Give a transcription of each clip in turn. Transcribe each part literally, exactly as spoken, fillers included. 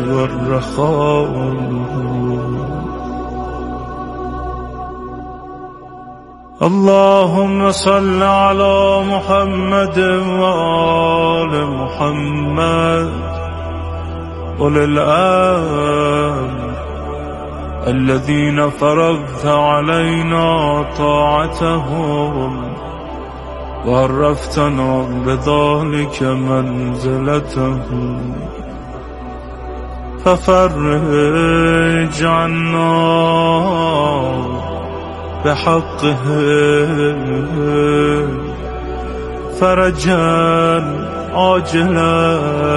والرخاء. اللهم صل على محمد وآل محمد أولي الأمر الذين فرضت علينا طاعتهم وعرفتنا بذلك منزلتهم، ففرج عنا بحقهم فرجا عاجلا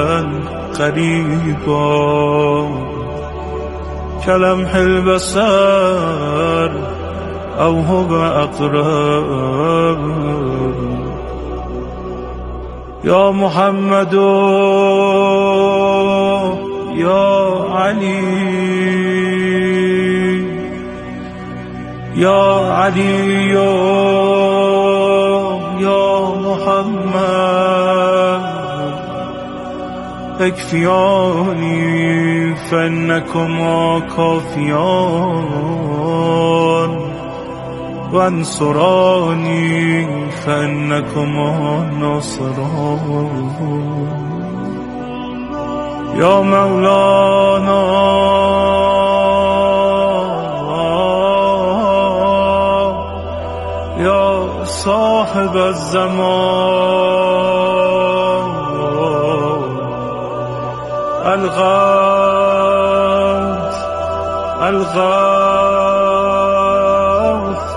قريبا كلمح البصر أو هو أقرب. يا محمد يا علي يا علي يا محمد اكفياني فإنكما كافيان وانصراني فإنكما ناصران. يا مولانا يا صاحب الزمان الغوث الغوث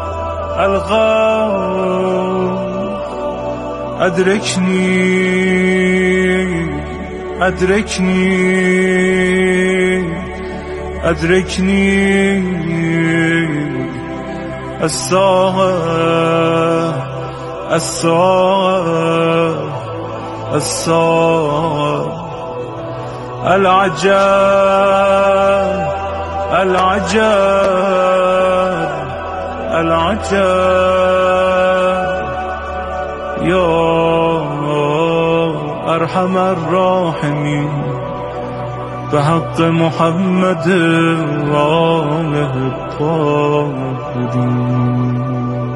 الغوث أدركني أدركني أدركني الساعة الساعة الساعة العجاب العجاب العجاب. يا أرحم الراحمين بحق محمد وآله الطاهرين.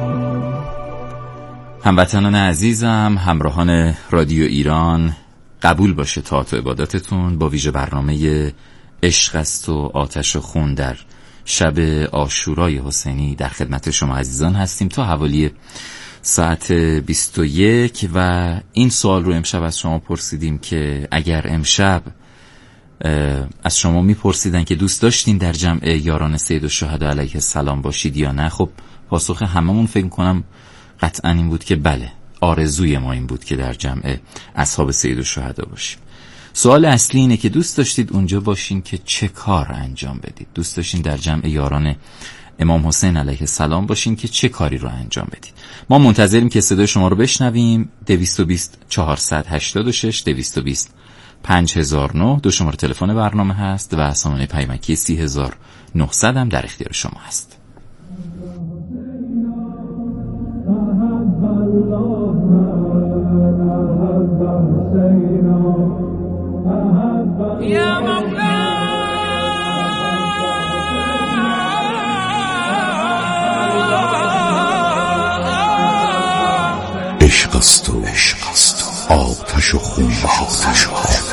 هموطنان عزیزم، همراهان رادیو ایران، قبول باشه طاعت و عبادتتون با ویژه برنامه عشق است و آتش و خون در شب عاشورای حسینی در خدمت شما عزیزان هستیم تا حوالی ساعت بیست و یک و این سوال رو امشب از شما پرسیدیم که اگر امشب از شما میپرسیدن که دوست داشتین در جمع یاران سیدالشهدا علیه السلام باشید یا نه، خب پاسخ هممون فکر کنم قطعا این بود که بله، آرزوی ما این بود که در جمع اصحاب سیدالشهدا باشیم. سوال اصلی اینه که دوست داشتید اونجا باشین که چه کار انجام بدید؟ دوست داشتین در جمع یاران امام حسین علیه السلام باشین که چه کاری رو انجام بدید؟ ما منتظریم که صدای شما رو بشنویم. دویست و بیست چهارصد هشتاد و شش دویست و بیست پنج هزار و نه دو شماره تلفن برنامه هست و سامانه پیامکی سی هزار و نهصد هم در اختیار شما هست. یا مولا عشق است و عشق است و آتش و خون و آتش و خون.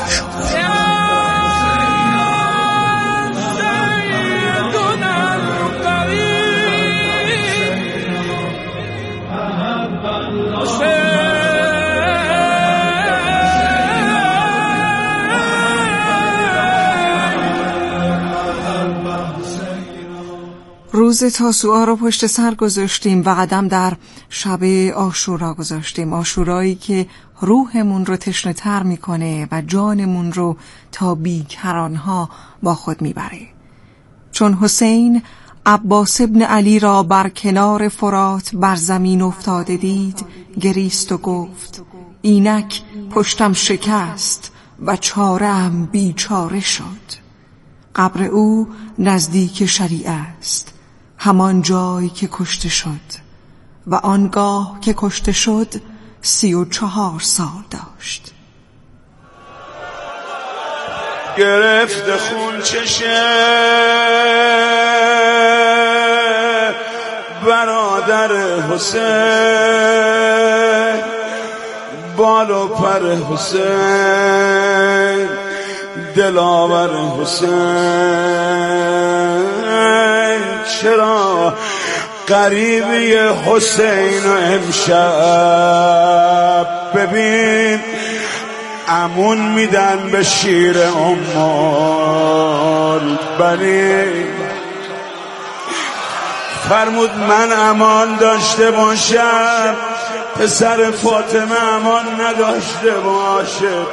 روز تاسوعا رو پشت سر گذاشتیم و قدم در شب عاشورا گذاشتیم، عاشورایی که روحمون رو تشنه تر میکنه و جانمون رو تا بیکرانها با خود میبره. چون حسین عباس ابن علی را بر کنار فرات بر زمین افتاده دید، گریست و گفت اینک پشتم شکست و چاره‌ام بیچاره شد. قبر او نزدیک شریعه است، همان جای که کشته شد و آنگاه که کشته شد سی و چهار سال داشت. گرفت خون چشه برادر حسین، بال و پر حسین، دلاور حسین. چرا غریبی حسین و امشب ببین امون میدن به شیر امال بنین. فرمود من امان داشته باشم، پسر فاطمه امان نداشته باشه.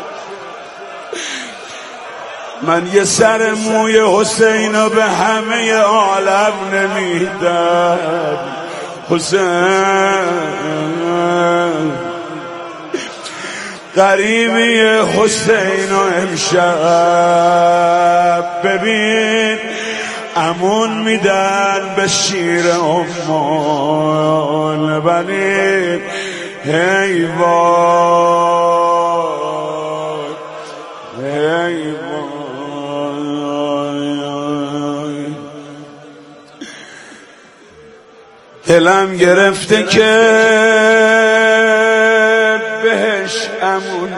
من یه سر موی حسین رو به همه عالم نمیدم. حسین غریبی حسین و امشب ببین امون میدن به شیر امان بنین. هی وای هی وای دلم گرفته که بهش امون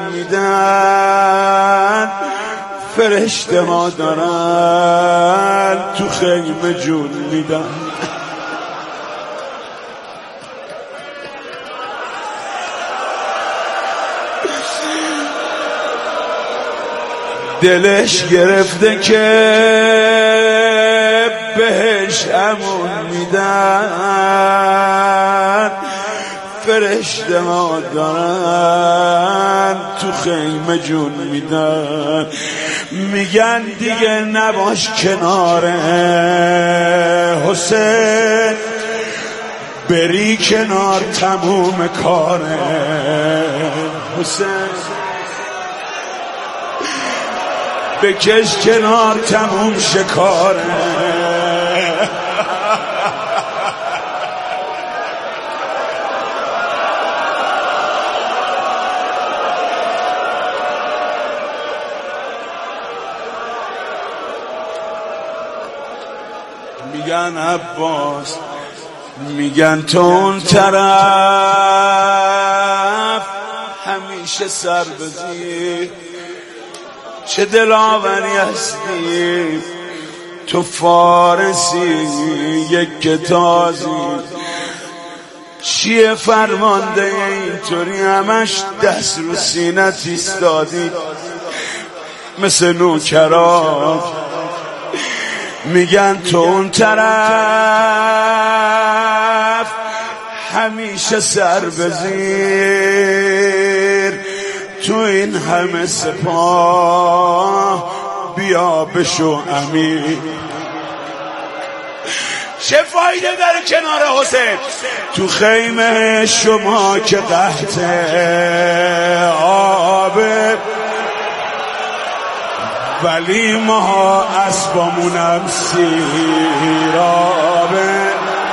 میدن، فرشته ها دارن تو خیمه جون میدن. دلش گرفته که بهش امون میدن، فرشته ها دارن تو خیمه جون میدن. میگن دیگه نباش کنار حسین، بری کنار تموم کار حسین. بکش کنار تموم شکاره. میگن عباس، میگن تو اون طرف همیشه سر بزیر، چه دلاوری هستی تو فارسی یک تازی. چیه فرمانده اینطوری همش دست رو سینت ایستادی مثل نوکرات؟ میگن تو اون طرف همیشه سر بزیر، تو این همه سپاه بیا بشو امیر. چه فایده داره کنار حسین؟ تو خیمه شما که قحط آبه، ولی ما اسبامونم سیرابه.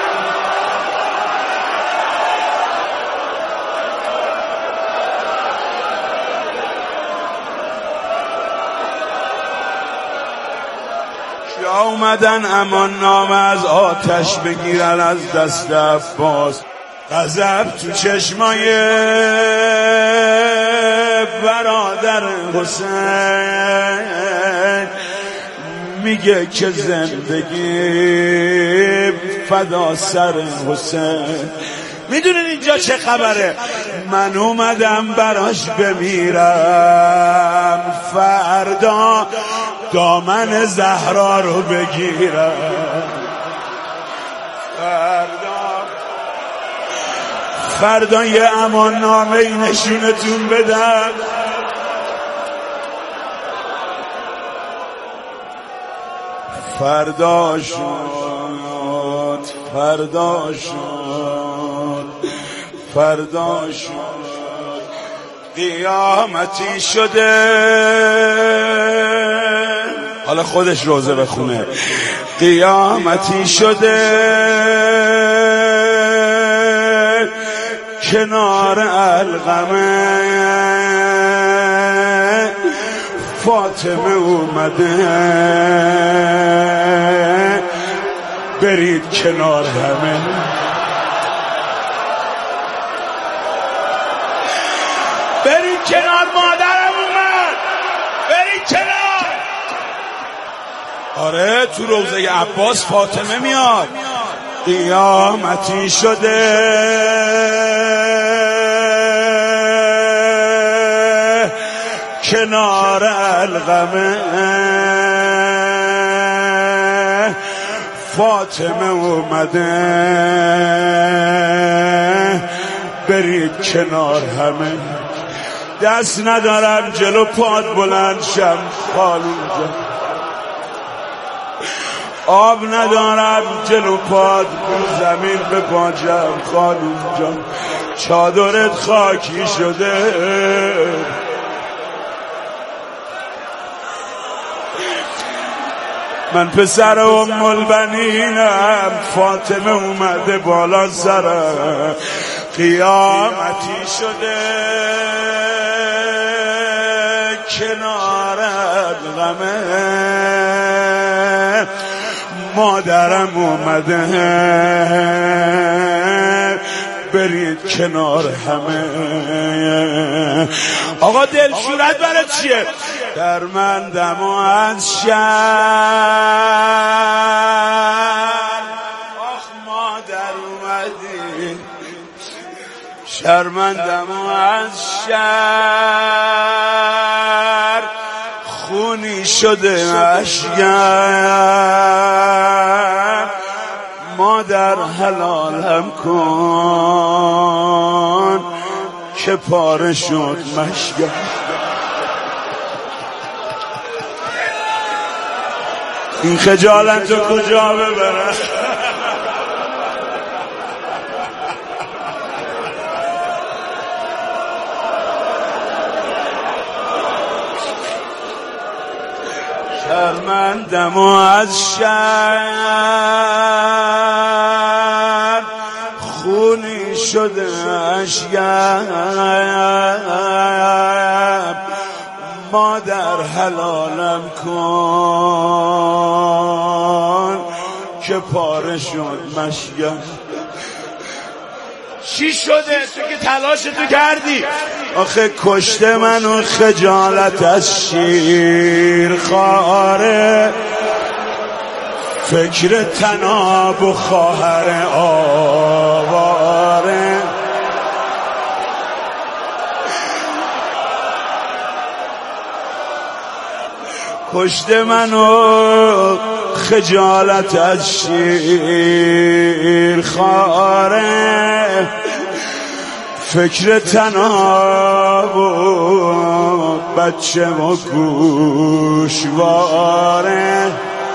یا اومدن امان نامه از آتش بگیرن از دست عباس. غضب تو چشمای برادر حسین، میگه که زندگی فدا سر حسین. میدونین اینجا چه خبره؟ من اومدم براش بمیرم، فردا دامن زهرا رو بگیرم. فردا فردا یه امان نامه نشونتون بدم. فردا شد فردا شد فردا شد قیامتی شده. حالا خودش روزه بخونه. قیامتی شده کنار القمه، فاطمه اومده برید کنار همه. برید کنار، مادرم اومد، برید کنار. آره تو روضه عباس فاطمه میاد. قیامتی شده کنار القمه، فاطمه اومده برید کنار همه. دست ندارم جلو پاد بلند شم خالون جان، آب ندارم جلو پاد زمین به پاجم خالون جان، چادرت خاکی شده. من پسر ام البنینم، فاطمه اومده بالا سرم، قیامتی شده کنار القمه، مادرم اومده برید کنار همه. آقا دلشورت برای چیه؟ درمندم و از شر، آخ مادر اومدی، شرمندم و از شر، خونی شده اشگر، مادر حلالم کن که پاره شد مشگر. این خجالت رو کجا ببرم؟ شرمندم و از شر، خونی شده اشگر، مادر حلالم کن که پاره شد مشگر. چی شده؟ تو که تلاشتو کردی. آخه کشته منو خجالت از شیر خاره، فکر تناب و خواهر آواره، کشته منو خجالت از شیر خاره، فکر تناب و بچه و گوشواره.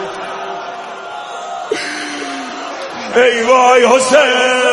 ای وای حسین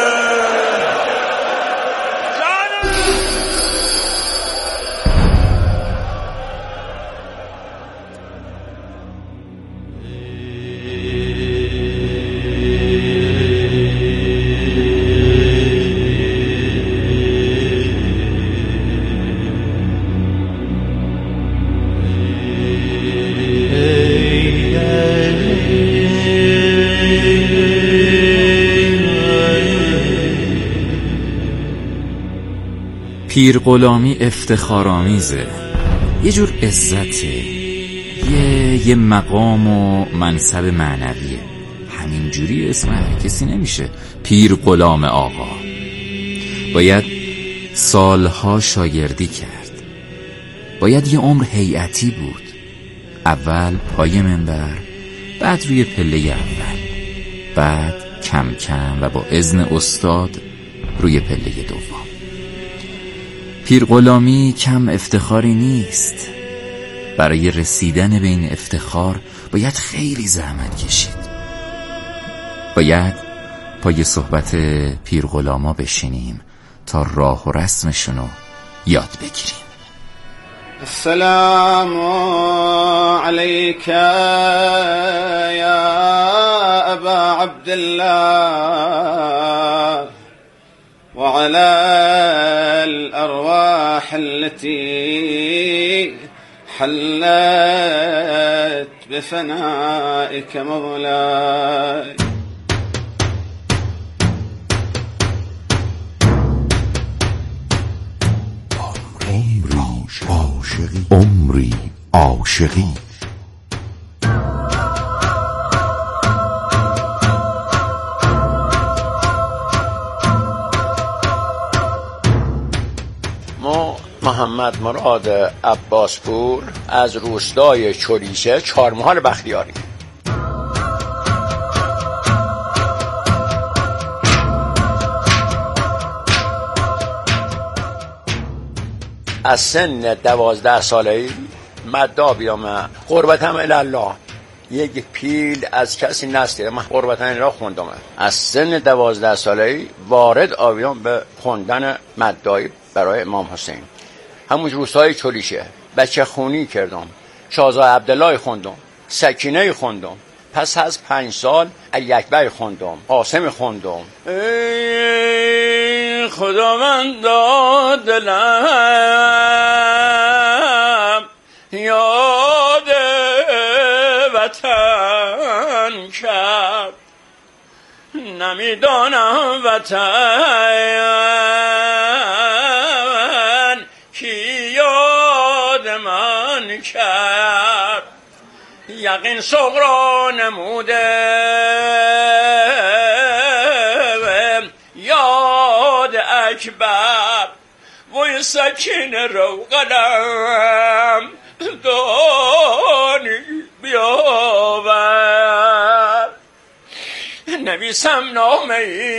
پیر غلامی افتخارآمیزه، یه جور عزته، یه یه مقام و منصب معنویه. همینجوری اسم کسی نمیشه پیر غلام آقا. باید سالها شاگردی کرد، باید یه عمر هیئتی بود، اول پای منبر، بعد روی پله اول، بعد کم کم و با اذن استاد روی پله دوم. پیر غلامی کم افتخاری نیست. برای رسیدن به این افتخار باید خیلی زحمت کشید. باید پای صحبت پیر غلاما بشینیم تا راه و رسمشونو یاد بگیریم. السلام عليك يا أبا عبد الله وعلى الأرواح التي حلت بفنائك مولاي. عمری عاشقی. ما محمد مراد عباسپور از روستای چلیشه چهارمحال بختیاری. از سن دوازده ساله‌ای مدا بیام قربتم الله، یک پیل از کسی نسته من قربتن را خوندم. از سن دوازده ساله‌ای وارد آویام به خوندن مدایی برای امام حسین. همون روستای چلیشه بچه خونی کردم، شاهزاده عبدالله خوندم، سکینه خوندم. پس از پنج سال علی اکبر خوندم، قاسم خوندم. ای خداوندا دلم یاد وطن کرد، نمیدانم وطن کی یاد من کرد. یقین صغرا نموده یاد اکبر، وی سکینه رو قلم دانی بیاور. نویسم نامه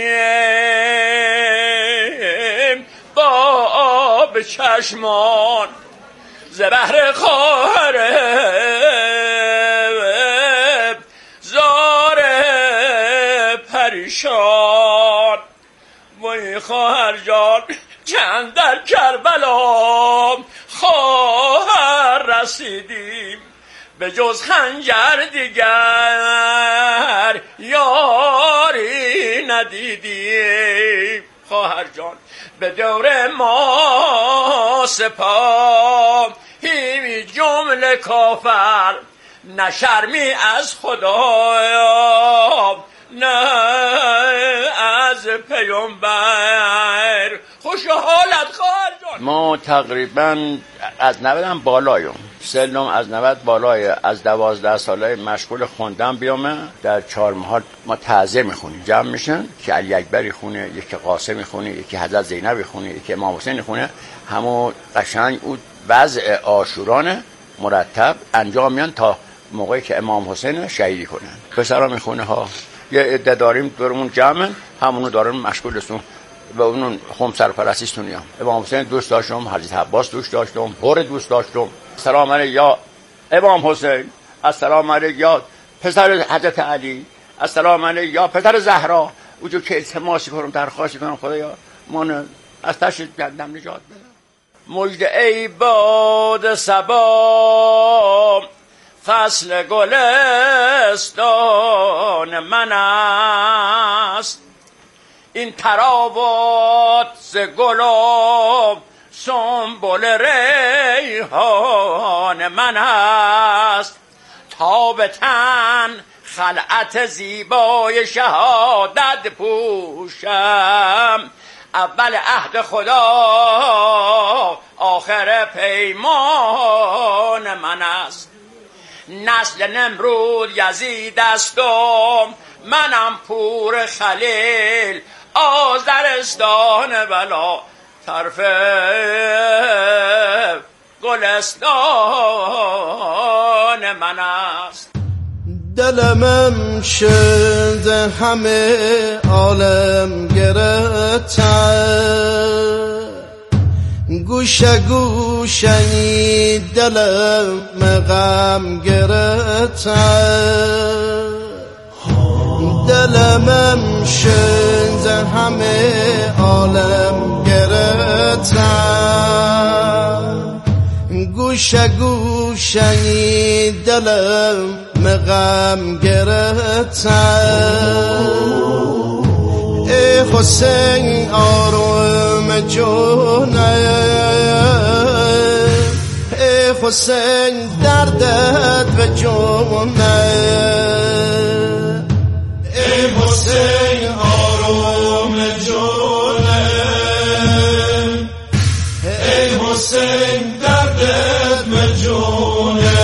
ایم با آب چشمان ز بحر خواهر زار پریشان. وی خواهر جان چند در کربلا خواهر رسیدیم، به جز خنجر دیگر یاری ندیدیم. خواهر جان به دور ما سپاه هیمی جمله کافر، نه شرمی از خدا نه از پیامبر. خوش حالت خواهر جان. ما تقریبا از نودم بالاییم، سنم از نود بالای، از دوازده ساله مشغول خوندن بیامه. در چهارمحال ما تعزیه میخونیم، جمع میشن که علی اکبری خونه، یکی قاسم خونه، یکی حضرت زینب خونه، یکی امام حسین خونه. همون قشنگ او وضع عاشورانه مرتب انجام میان تا موقعی که امام حسین شهیدی کنن. پسرا میخونه ها یه عده داریم دورمون جمع، همونو داریم مشغولشون و اونون خم سرپرستیشونیم. امام حسین دوست داشتم، حضرت عباس دوست داشتم، هور دوست داشتم. سلام علیک یا امام حسین، السلام علیک یا پسر حضرت علی، السلام علیک یا پسر زهرا. اونجا که التماسی کنم، درخواست کنم خدایا من از تشت گندم نجات بده. مژده ای باد صبا فصل گلستان من است، این تراوات ز گلاب سنبل ریحان من است. تا به تن خلعت زیبای شهادت پوشم، اول عهد خدا آخر پیمان من است. نسل نمرود یزید استم، منم پور خلیل آذرستان بلا طرف گلستان من است. دلمم شد همه عالم گرفتن، گوشه گوشه دلم غم گرفتن. دلمم شد همه عالم گرفتن، گوشه گوشه دلم غم گرفتن. ای حسین آروم جونه، ای حسین دردت به جونه، ای حسین آروم جونه، ای حسین دردت به جونه.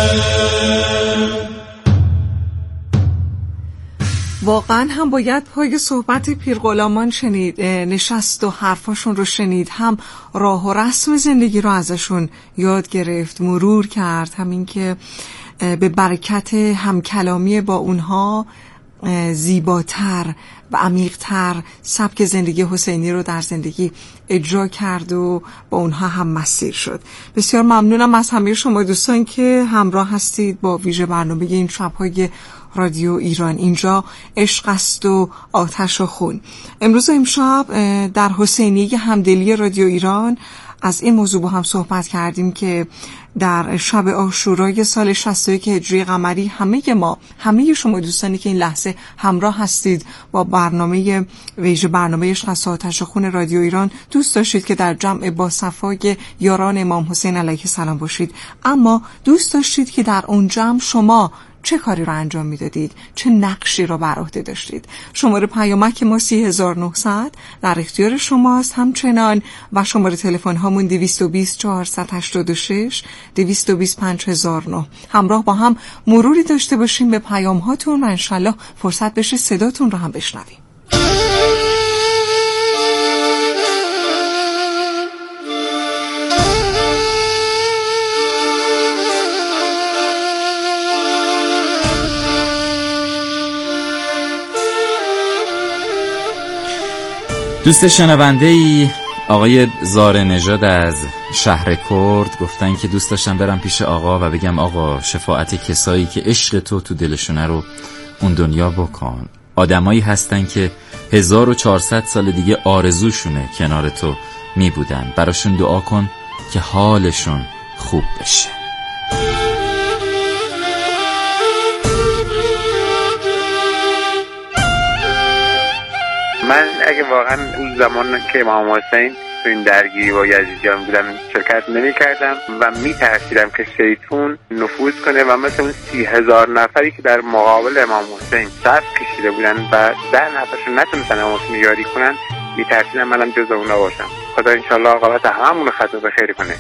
واقعا هم باید پای صحبت پیرغلامان شنید، نشست و حرفاشون رو شنید، هم راه و رسم زندگی رو ازشون یاد گرفت، مرور کرد، همین که به برکت همکلامی با اونها زیباتر و عمیق‌تر سبک زندگی حسینی رو در زندگی اجرا کرد و با اونها هم مسیر شد. بسیار ممنونم از همه شما دوستان که همراه هستید با ویژه برنامه این شب‌های رادیو ایران. اینجا عشق است و آتش و خون. امروز و امشب در حسینیه همدلی رادیو ایران از این موضوع با هم صحبت کردیم که در شب عاشورای سال شصت و یک هجری قمری همه ما، همه شما دوستانی که این لحظه همراه هستید با برنامه ویژه برنامه عشق است و آتش و خون رادیو ایران، دوست داشتید که در جمع با صفای یاران امام حسین علیه السلام باشید، اما دوست داشتید که در اون جمع شما چه کاری رو انجام میدادید، چه نقشی رو بر عهده داشتید. شماره پیامک ما سی هزار و نهصد در اختیار شماست همچنان و شماره تلفن هامون دویست و بیست چهارصد و هشتاد و شش دویست و بیست پنج هزار و نه. همراه با هم مروری داشته باشیم به پیام هاتون و انشالله فرصت بشه صداتون رو هم بشنویم. دوست شنونده ای آقای زاره نژاد از شهر کرد گفتن که دوست داشتم برم پیش آقا و بگم آقا شفاعت کسایی که عشق تو تو دلشونه رو اون دنیا بکن. آدمایی هستن که هزار و چهارصد سال دیگه آرزوشونه کنار تو می بودن، براشون دعا کن که حالشون خوب بشه. من اگه واقعا اون زمان که امام حسین تو این درگیری با یزیدیان بودن شرکت نمی کردم و می ترسیدم که شیطون نفوذ کنه و مثل اون سی هزار نفری که در مقابل امام حسین صف کشیده بودن و ده نفرشون نتونستن امام حسین یاری کنن، می ترسیدم منم جز اونا باشم. خدا انشالله عاقبت هممون خطا به خیر کنه.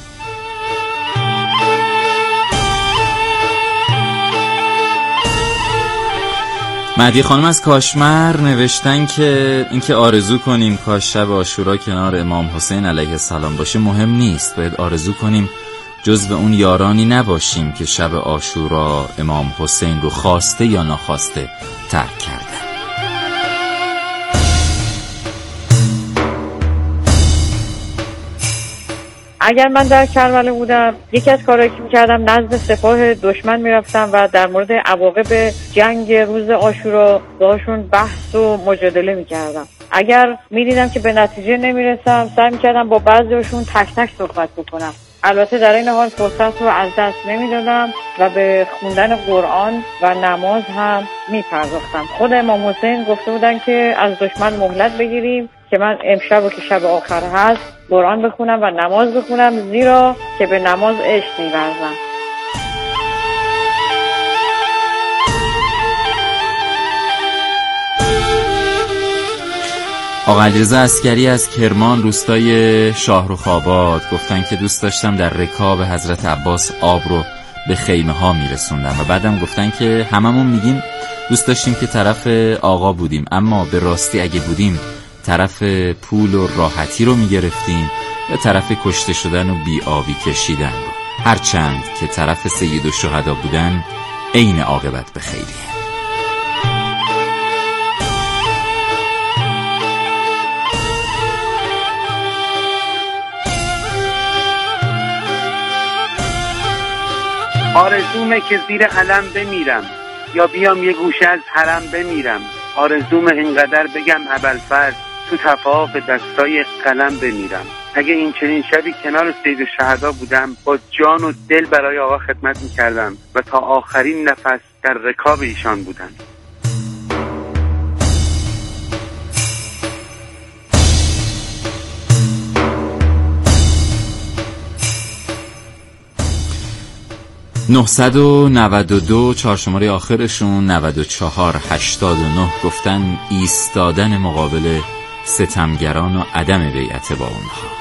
مهدی خانم از کاشمر نوشتن که اینکه آرزو کنیم کاش شب عاشورا کنار امام حسین علیه السلام باشه مهم نیست، باید آرزو کنیم جزو اون یارانی نباشیم که شب عاشورا امام حسین رو خواسته یا ناخواسته ترک کردن. اگر من در کربلا بودم یکی از کارهایی که می‌کردم نزد سپاه دشمن می‌رفتم و در مورد عواقب جنگ روز عاشورا باهاشون بحث و مجادله می‌کردم. اگر می‌دیدم که به نتیجه نمی‌رسم سعی می‌کردم با بعضی‌هاشون تک تک صحبت بکنم. البته در این حال فرصت رو از دست نمی‌دادم و به خوندن قرآن و نماز هم می‌پرداختم. خود امام حسین گفته بودن که از دشمن مهلت بگیریم که من امشب و که شب آخر هست قرآن بخونم و نماز بخونم، زیرا که به نماز عشق می‌ورزم. آقا علیرضا عسکری از کرمان روستای شاهرخ آباد گفتن که دوست داشتم در رکاب حضرت عباس آب رو به خیمه ها میرسوندم و بعدم گفتن که هممون میگیم دوست داشتیم که طرف آقا بودیم، اما به راستی اگه بودیم طرف پول و راحتی رو میگرفتیم یا طرف کشته شدن و بی آبی کشیدن رو. هرچند که طرف سید الشهدا بودن عین عاقبت به خیریه. آرزومه که زیر علم بمیرم یا بیام یه گوشه از حرم بمیرم. آرزوم اینقدر بگم ابوالفضل تو تفاق دستای قلم بمیرم. اگه این چنین شبی کنار سید الشهدا بودم با جان و دل برای آقا خدمت میکردم و تا آخرین نفس در رکاب ایشان بودم. نهصد و نود و دو چهارشماره آخرشون نود و چهار هشتاد و نه گفتن ایستادن مقابل ستمگران و عدم بیعت با اونها.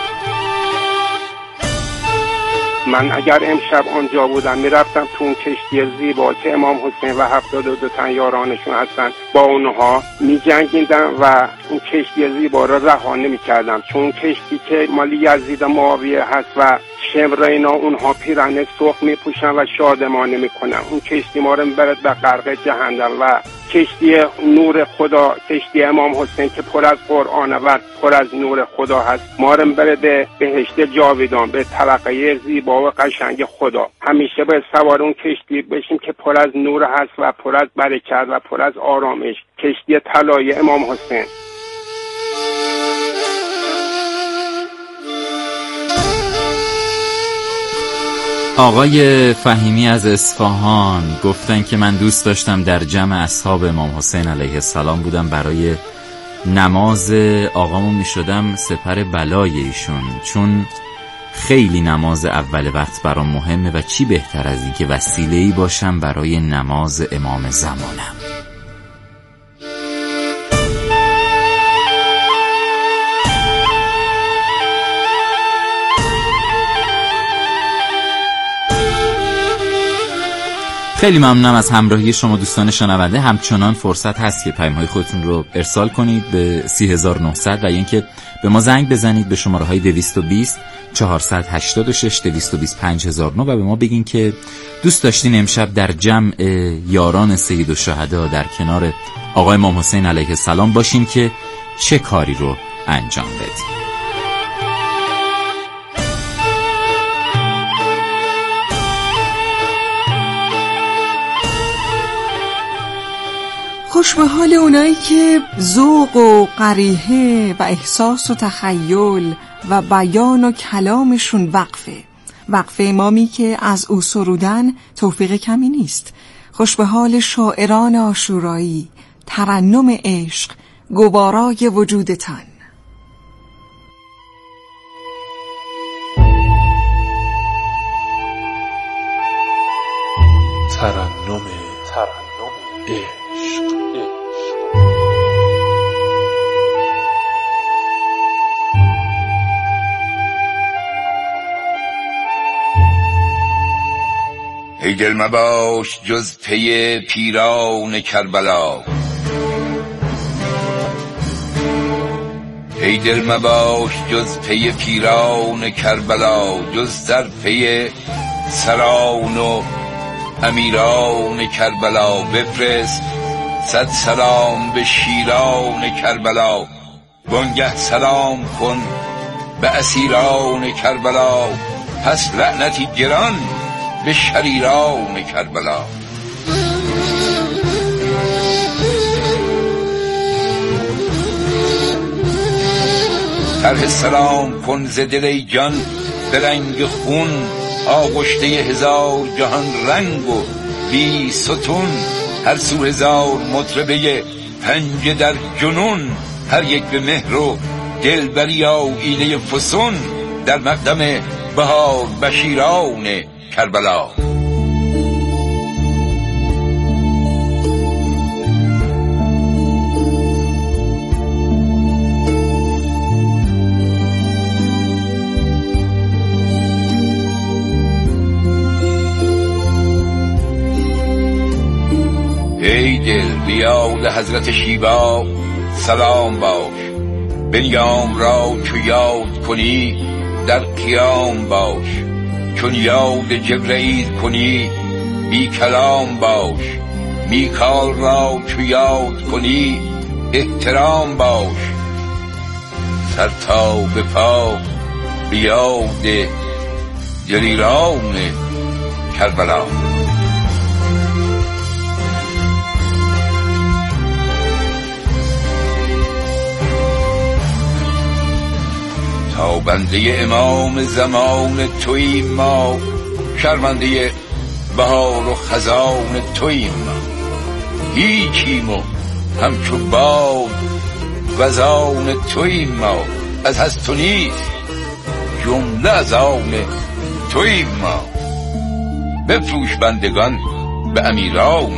من اگر امشب آنجا بودم میرفتم تو اون کشتی زیبا که امام حسین و هفتاد و دو تن یارانشون هستن با اونها میجنگیدم و اون کشتی زیبا را رها نمیکردم، چون کشتی که مالی یزید معاویه هست و شمر اینا اونها پیرهن سرخ میپوشن و شادمانه میکنن. اون کشتی ما رو میبرد به غرق جهنم و کشتی نور خدا، کشتی امام حسین که پر از قرآن و پر از نور خدا هست، ما رو میبره به بهشت جاویدان، به طبقه زیبا و قشنگ خدا. همیشه به سوار اون کشتی بشیم که پر از نور هست و پر از برکت و پر از آرامش، کشتی طلایی امام حسین. آقای فهیمی از اصفهان گفتن که من دوست داشتم در جمع اصحاب امام حسین علیه السلام بودم، برای نماز آقامون می شدم سپر بلای ایشون، چون خیلی نماز اول وقت برام مهمه و چی بهتر از این که وسیله‌ای باشم برای نماز امام زمانم. خیلی ممنونم از همراهی شما دوستان شنونده. همچنان فرصت هست که پیام‌های خودتون رو ارسال کنید به سی هزار و نهصد و اینکه به ما زنگ بزنید به شماره‌های دویست و بیست چهارصد و هشتاد و شش دویست و بیست پنج هزار و نه و به ما بگین که دوست داشتین امشب در جمع یاران سیدالشهدا در کنار آقای امام حسین علیه السلام باشین که چه کاری رو انجام بدین. خوش به حال اونایی که ذوق و قریحه و احساس و تخیل و بیان و کلامشون وقفه وقفه امامی که از او سرودن توفیق کمی نیست. خوش به حال شاعران عاشورایی، ترنم عشق، گوارای وجودتان. ترنم ترنم عشق. ای دل مباش جز پی پیران کربلا، ای دل مباش جز پی پیران کربلا، جز در پی سران و امیران کربلا. بفرست صد سلام به شیران کربلا، وانگه سلام کن به اسیران کربلا، پس لعنتی گران به شریران کربلا. طرح سلام کن ز دل جان به رنگ خون، آغشته هزار جهان رنگ و بی ستون، هر سو هزار مطربه پنجه در جنون، هر یک به مهر و دلبری آیینه فسون، در مقدم بهار بشیران کربلا. ای دل بیاد حضرت شیوا سلام باش، بنیام را چو یاد کنی در قیام باش، چون یاد جبرئیل کنی بی کلام باش، میکائیل را چو یاد کنی احترام باش، سر تا به پا بیاد دلیران کربلا. تا بنده امام زمان توییم ما، شرمنده بهار و خزان توییم ما، هیچیم و همچو باد وزان توییم ما، از هست تو نیست جمله از آن توییم ما. بفروش بندگان به امیران.